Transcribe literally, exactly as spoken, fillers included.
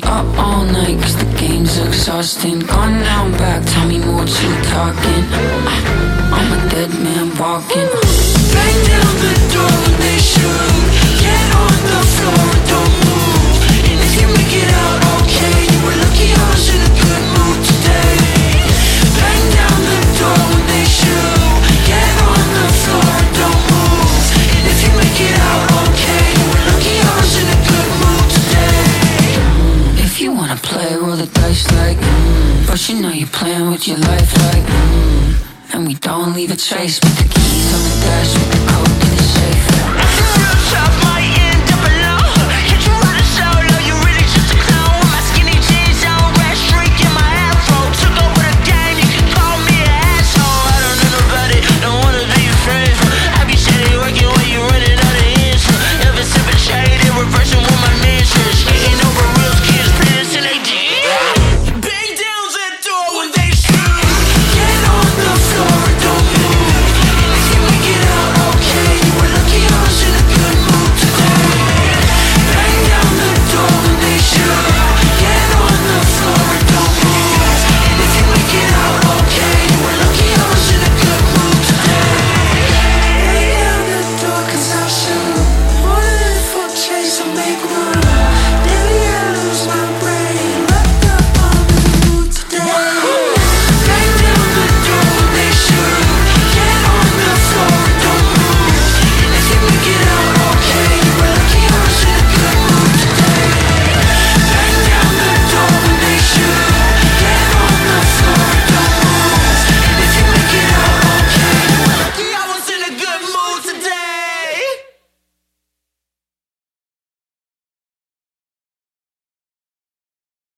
up all night cause the game's exhausting. Gone now I'm back, tell me more what you talking. I'm a dead man walking. Bang down the door when they shoot. Get on the floor and don't move. And if you make it out okay, you were lucky I was in a good mood today. Bang down the door when they shoot. Get on the floor and don't move. And if you make it out okay, you were lucky I was in a good mood today. If you wanna play, roll the dice like mm. But you know you're playing with your life like mm. And we don't leave a trace, but the keys on the dash.